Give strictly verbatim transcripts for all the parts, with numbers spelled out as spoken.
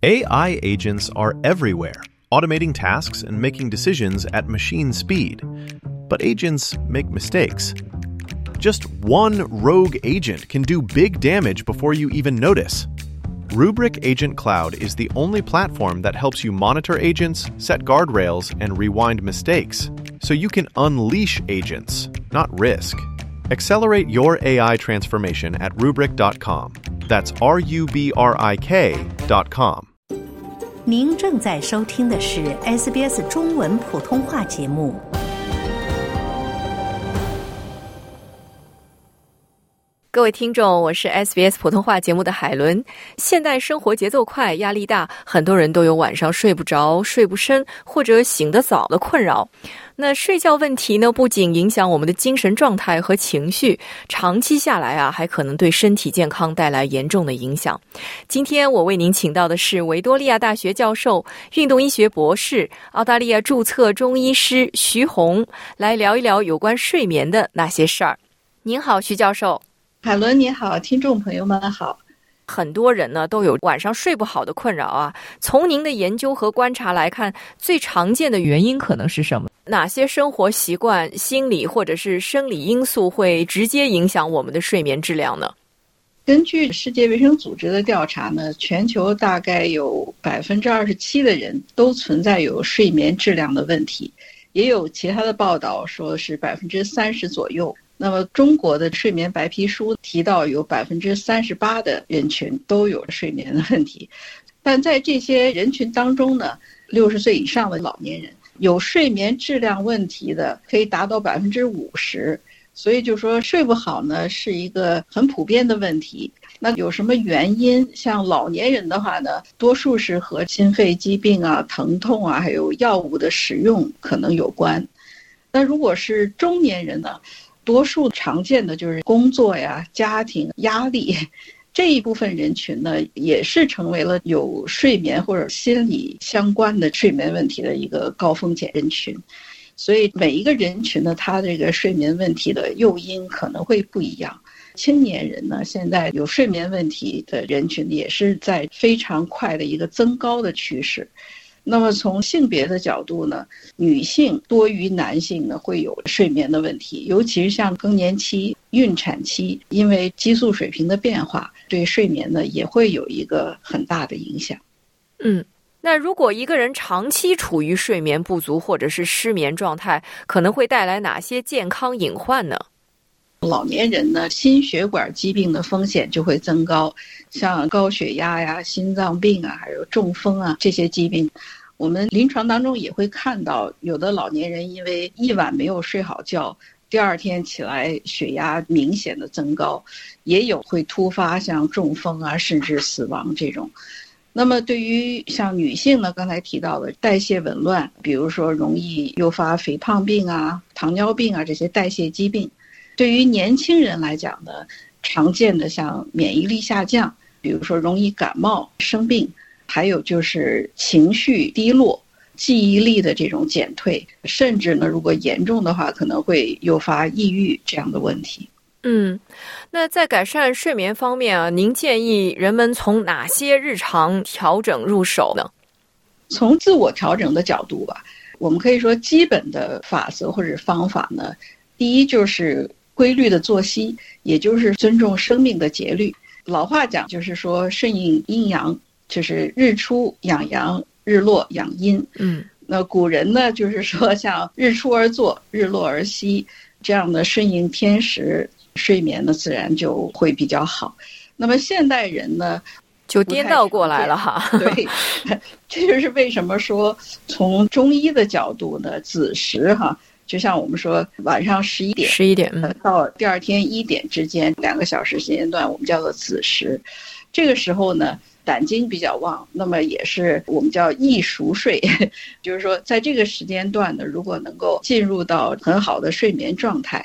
A I agents are everywhere, automating tasks and making decisions at machine speed. But agents make mistakes. Just one rogue agent can do big damage before you even notice. Rubrik Agent Cloud is the only platform that helps you monitor agents, set guardrails, and rewind mistakes, so you can unleash agents, not risk. Accelerate your A I transformation at rubrik dot com. That's R U B R I K dot com. 您正在收听的是 S B S 中文普通话节目。 各位听众，我是 S B S 普通话节目的海伦。现代生活节奏快，压力大，很多人都有晚上睡不着、睡不深或者醒得早的困扰。那睡觉问题呢，不仅影响我们的精神状态和情绪，长期下来啊，还可能对身体健康带来严重的影响。今天我为您请到的是维多利亚大学教授、运动医学博士、澳大利亚注册中医师徐红，来聊一聊有关睡眠的那些事儿。您好，徐教授。 海伦你好，听众朋友们好。 很多人呢都有晚上睡不好的困扰啊。从您的研究和观察来看，最常见的原因可能是什么？哪些生活习惯、心理或者是生理因素会直接影响我们的睡眠质量呢？ 根据世界卫生组织的调查呢，全球大概有百分之二十七的人都存在有睡眠质量的问题，也有其他的报道说是百分之三十左右。那么中国的睡眠白皮书提到有百分之三十八的人群都有睡眠的问题，但在这些人群当中呢，六十岁以上的老年人有睡眠质量问题的可以达到百分之五十，所以就说睡不好呢是一个很普遍的问题。那有什么原因？像老年人的话呢，多数是和心肺疾病啊、疼痛啊，还有药物的使用可能有关。那如果是中年人呢？多数常见的就是工作呀、家庭压力，这一部分人群呢，也是成为了有睡眠或者心理相关的睡眠问题的一个高风险人群。所以每一个人群呢，他这个睡眠问题的诱因可能会不一样。青年人呢，现在有睡眠问题的人群也是在非常快的一个增高的趋势。那么从性别的角度呢，女性多于男性呢会有睡眠的问题，尤其是像更年期、孕产期，因为激素水平的变化，对睡眠呢也会有一个很大的影响。 嗯，那如果一个人长期处于睡眠不足或者是失眠状态，可能会带来哪些健康隐患呢？ 老年人呢，心血管疾病的风险就会增高，像高血压呀、心脏病啊，还有中风啊这些疾病。我们临床当中也会看到，有的老年人因为一晚没有睡好觉，第二天起来血压明显的增高，也有会突发像中风啊，甚至死亡这种。那么对于像女性呢，刚才提到的代谢紊乱，比如说容易诱发肥胖病啊、糖尿病啊这些代谢疾病。对于年轻人来讲呢，常见的像免疫力下降，比如说容易感冒生病，还有就是情绪低落、记忆力的这种减退，甚至呢如果严重的话可能会诱发抑郁这样的问题。 嗯，那在改善睡眠方面啊，您建议人们从哪些日常调整入手呢？ 从自我调整的角度吧，我们可以说基本的法则或者方法呢，第一就是规律的作息，也就是尊重生命的节律。老话讲就是说顺应阴阳，就是日出养阳，日落养阴。 嗯， 那古人呢就是说像日出而作，日落而息，这样的顺应天时，睡眠呢自然就会比较好。那么现代人呢就颠倒过来了哈。 对，这就是为什么说从中医的角度呢，子时哈，就像我们说晚上十一点十一点、嗯、 到第二天一点之间两个小时时间段，我们叫做子时。这个时候呢胆经比较旺，那么也是我们叫易熟睡，就是说在这个时间段呢，如果能够进入到很好的睡眠状态，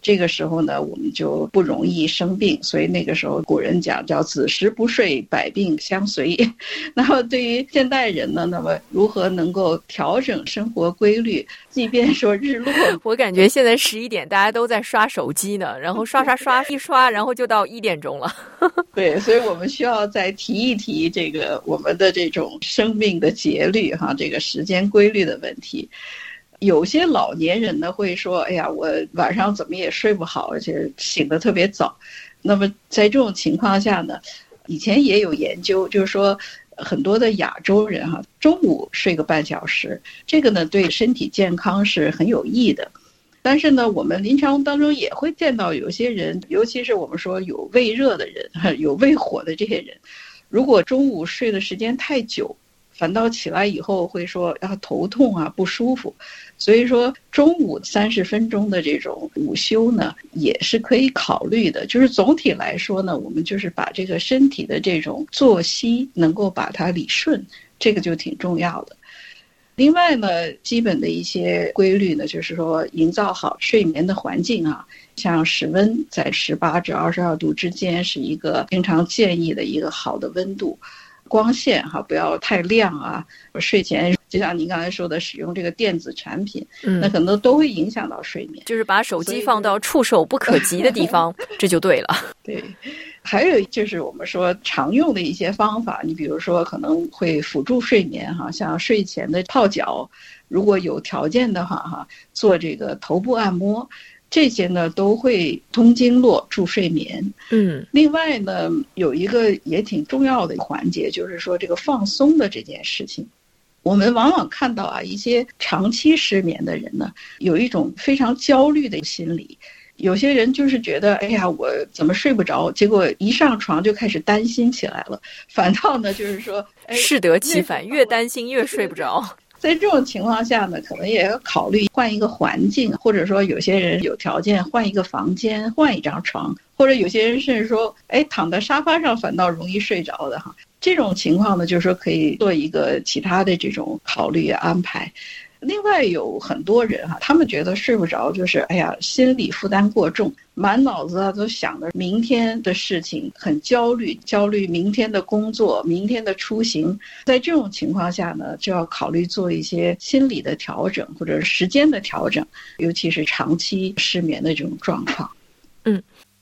这个时候呢，我们就不容易生病，所以那个时候古人讲叫子时不睡，百病相随。那么对于现代人呢，那么如何能够调整生活规律，即便说日落， 我感觉现在十一点大家都在刷手机呢，然后刷刷刷一刷，然后就到一点钟了。 对，所以我们需要再提一提这个我们的这种生命的节律哈，这个时间规律的问题。有些老年人呢会说，哎呀，我晚上怎么也睡不好，而且醒得特别早。那么在这种情况下呢，以前也有研究，就是说很多的亚洲人哈，中午睡个半小时，这个呢对身体健康是很有益的。但是呢，我们临床当中也会见到有些人，尤其是我们说有胃热的人、有胃火的这些人，如果中午睡的时间太久，反倒起来以后会说啊头痛啊不舒服。所以说中午三十分钟的这种午休呢也是可以考虑的。就是总体来说呢，我们就是把这个身体的这种作息能够把它理顺，这个就挺重要的。另外呢，基本的一些规律呢，就是说营造好睡眠的环境啊，像室温在十八至二十二度之间是一个经常建议的一个好的温度。光线哈不要太亮啊，睡前就像您刚才说的，使用这个电子产品，嗯，那可能都会影响到睡眠。 就是把手机放到触手不可及的地方，这就对了。 对，还有就是我们说常用的一些方法，你比如说可能会辅助睡眠哈，像睡前的泡脚，如果有条件的话哈，做这个头部按摩。这些呢都会通经络助睡眠。嗯，另外呢有一个也挺重要的环节，就是说这个放松的这件事情。我们往往看到啊，一些长期失眠的人呢，有一种非常焦虑的心理。有些人就是觉得，哎呀，我怎么睡不着？结果一上床就开始担心起来了。反倒呢，就是说，哎， 适得其反，越担心越睡不着。 在这种情况下呢，可能也要考虑换一个环境，或者说有些人有条件换一个房间，换一张床，或者有些人甚至说，哎，躺在沙发上反倒容易睡着的哈。这种情况呢，就是说可以做一个其他的这种考虑安排。另外有很多人哈，他们觉得睡不着，就是哎呀，心理负担过重，满脑子啊都想着明天的事情，很焦虑，焦虑明天的工作，明天的出行。在这种情况下呢，就要考虑做一些心理的调整或者时间的调整，尤其是长期失眠的这种状况。嗯。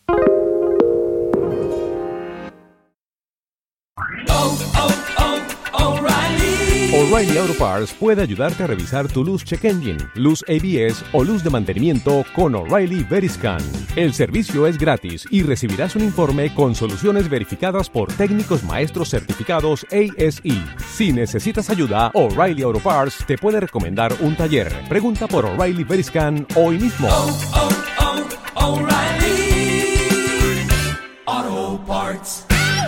O'Reilly Auto Parts puede ayudarte a revisar tu luz check engine, luz A B S o luz de mantenimiento con O'Reilly Veriscan. El servicio es gratis y recibirás un informe con soluciones verificadas por técnicos maestros certificados A S E. Si necesitas ayuda, O'Reilly Auto Parts te puede recomendar un taller. Pregunta por O'Reilly Veriscan hoy mismo. Oh, oh, oh, O'Reilly Auto Parts.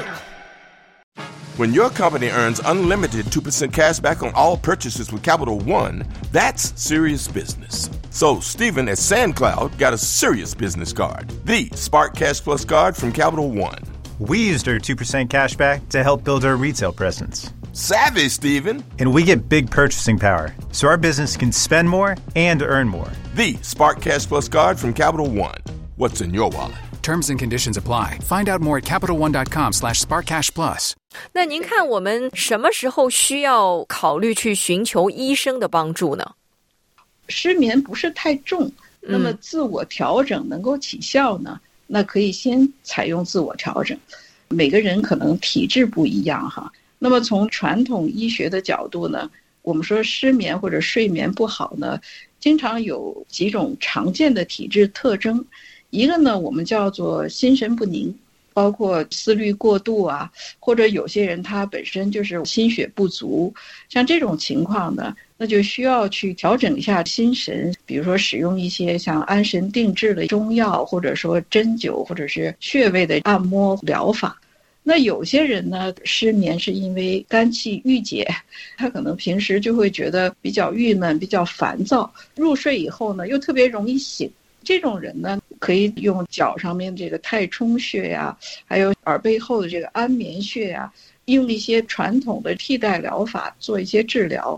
When your company earns unlimited two percent cash back on all purchases with Capital One, that's serious business. So Stephen at SandCloud got a serious business card, the Spark Cash Plus card from Capital One. We used our two percent cash back to help build our retail presence. Savvy, Stephen. And we get big purchasing power, so our business can spend more and earn more. The Spark Cash Plus card from Capital One. What's in your wallet? Terms and conditions apply. Find out more at CapitalOne.com slash SparkCashPlus. 那您看我们什么时候需要考虑去寻求医生的帮助呢？ 失眠不是太重，那么自我调整能够起效呢，嗯、那可以先采用自我调整。每个人可能体质不一样哈。那么从传统医学的角度呢，我们说失眠或者睡眠不好呢，经常有几种常见的体质特征。一个呢，我们叫做心神不宁，包括思虑过度啊，或者有些人他本身就是心血不足，像这种情况呢，那就需要去调整一下心神，比如说使用一些像安神定志的中药，或者说针灸，或者是穴位的按摩疗法。那有些人呢，失眠是因为肝气郁结，他可能平时就会觉得比较郁闷，比较烦躁，入睡以后呢，又特别容易醒。这种人呢，可以用脚上面这个太冲穴呀，还有耳背后的这个安眠穴呀，用一些传统的替代疗法做一些治疗，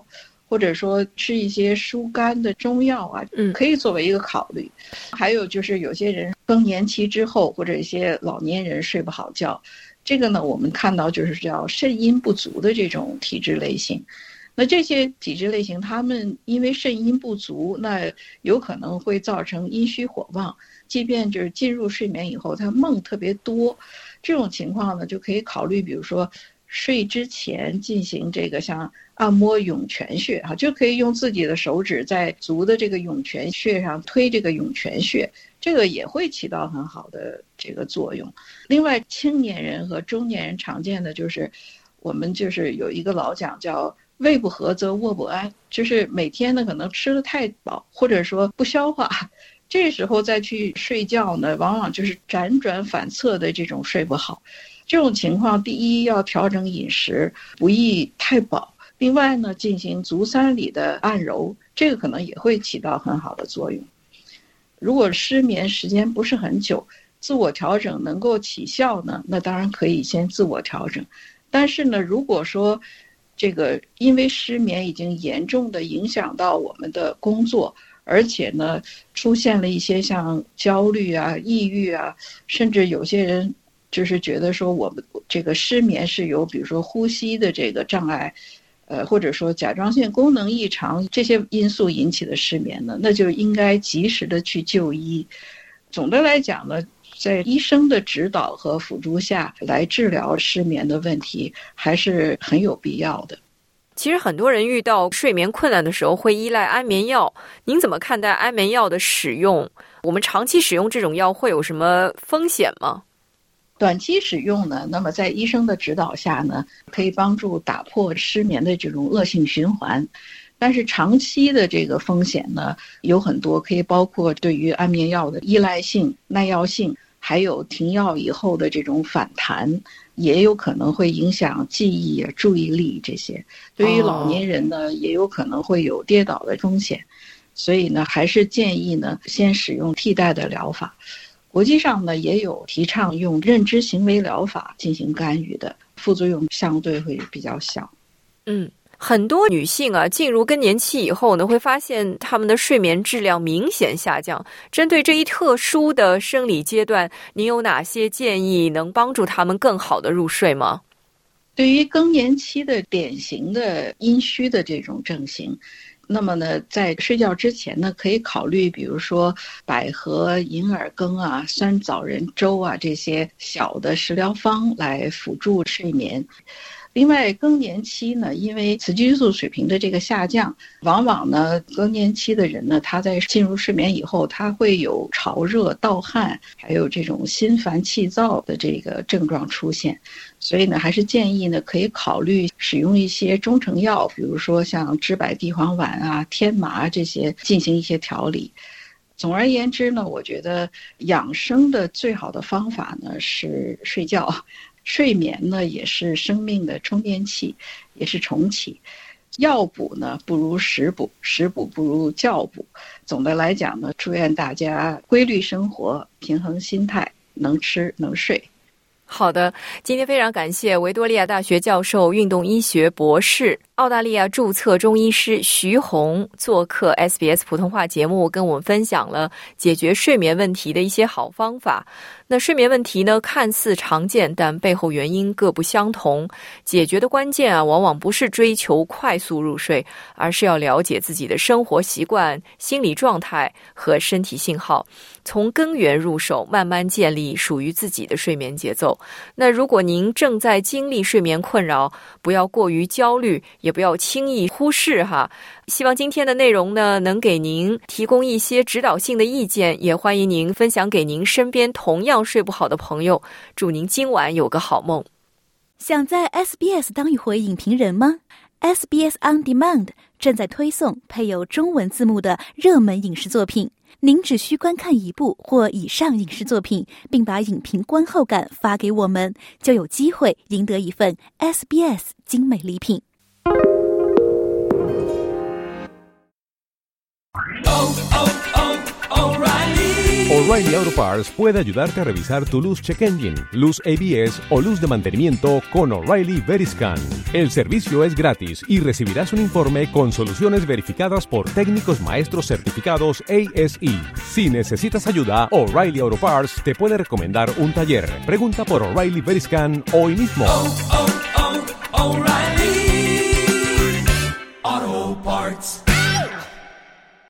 或者说吃一些疏肝的中药啊， 嗯， 可以作为一个考虑。还有就是有些人更年期之后，或者一些老年人睡不好觉，这个呢我们看到就是叫肾阴不足的这种体质类型。那这些体质类型，他们因为肾阴不足，那有可能会造成阴虚火旺，即便就是进入睡眠以后，他梦特别多，这种情况呢，就可以考虑，比如说睡之前进行这个像按摩涌泉穴啊，就可以用自己的手指在足的这个涌泉穴上推这个涌泉穴，这个也会起到很好的这个作用。另外，青年人和中年人常见的就是，我们就是有一个老讲叫胃不和则卧不安，就是每天呢可能吃得太饱，或者说不消化，这时候再去睡觉呢，往往就是辗转反侧的这种睡不好。这种情况，第一要调整饮食，不宜太饱。另外呢，进行足三里的按揉，这个可能也会起到很好的作用。如果失眠时间不是很久，自我调整能够起效呢，那当然可以先自我调整。但是呢，如果说这个因为失眠已经严重的影响到我们的工作，而且呢出现了一些像焦虑啊、抑郁啊，甚至有些人就是觉得说我们这个失眠是由比如说呼吸的这个障碍，呃或者说甲状腺功能异常这些因素引起的失眠呢，那就应该及时的去就医。总的来讲呢，在医生的指导和辅助下来治疗失眠的问题还是很有必要的。 其实很多人遇到睡眠困难的时候会依赖安眠药，您怎么看待安眠药的使用？我们长期使用这种药会有什么风险吗？ 短期使用呢，那么在医生的指导下呢，可以帮助打破失眠的这种恶性循环。但是长期的这个风险呢，有很多，可以包括对于安眠药的依赖性、耐药性，还有停药以后的这种反弹，也有可能会影响记忆、注意力这些。对于老年人呢，也有可能会有跌倒的风险。所以呢，还是建议呢，先使用替代的疗法。国际上呢，也有提倡用认知行为疗法进行干预的，副作用相对会比较小。 嗯。很多女性啊，进入更年期以后呢，会发现她们的睡眠质量明显下降。针对这一特殊的生理阶段，您有哪些建议能帮助她们更好的入睡吗？ 对于更年期的典型的阴虚的这种症型，那么呢，在睡觉之前呢，可以考虑比如说百合、银耳羹啊、酸枣仁粥啊这些小的食疗方来辅助睡眠。另外，更年期呢，因为雌激素水平的这个下降，往往呢，更年期的人呢，他在进入睡眠以后，他会有潮热、盗汗，还有这种心烦气躁的这个症状出现。所以呢，还是建议呢，可以考虑使用一些中成药，比如说像知柏地黄丸啊、天麻这些，进行一些调理。总而言之呢，我觉得养生的最好的方法呢是睡觉。睡眠呢也是生命的充电器，也是重启。药补呢不如食补，食补不如觉补。总的来讲呢，祝愿大家规律生活，平衡心态，能吃能睡。 好的，今天非常感谢维多利亚大学教授、运动医学博士、澳大利亚注册中医师徐红做客 S B S 普通话节目，跟我们分享了解决睡眠问题的一些好方法。那睡眠问题呢，看似常见，但背后原因各不相同。解决的关键啊，往往不是追求快速入睡，而是要了解自己的生活习惯、心理状态和身体信号，从根源入手，慢慢建立属于自己的睡眠节奏。那如果您正在经历睡眠困扰，不要过于焦虑，也不要轻易忽视哈。希望今天的内容呢，能给您提供一些指导性的意见，也欢迎您分享给您身边同样睡不好的朋友。祝您今晚有个好梦。 想在 S B S 当一回影评人吗？ S B S On Demand 正在推送配有中文字幕的热门影视作品，您只需观看一部或以上影视作品，并把影评观后感发给我们，就有机会赢得一份 S B S 精美礼品。 Oh, oh, oh, O'Reilly O'Reilly Auto Parts puede ayudarte a revisar tu luz check engine, luz A B S o luz de mantenimiento con O'Reilly Veriscan. El servicio es gratis y recibirás un informe con soluciones verificadas por técnicos maestros certificados A S E. Si necesitas ayuda, O'Reilly Auto Parts te puede recomendar un taller. Pregunta por O'Reilly Veriscan hoy mismo. Oh, oh, oh, O'Reilly.